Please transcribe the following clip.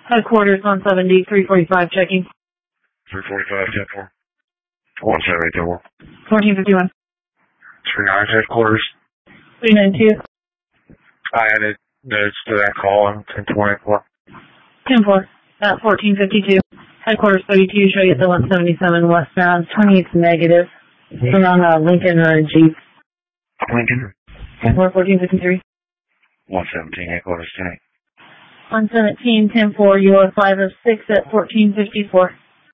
Headquarters 170, 345 checking. 345, 10-4. 1784. 1451. 39 headquarters. 392. I added notes to that call on 1024. 10-4. At 1452. Headquarters 32, show you at the 177 westbound. 28's negative. Around Lincoln Jeep. Lincoln. 1453. 117 headquarters tonight. 117, 10-4, you are 5 of 6 at 1454.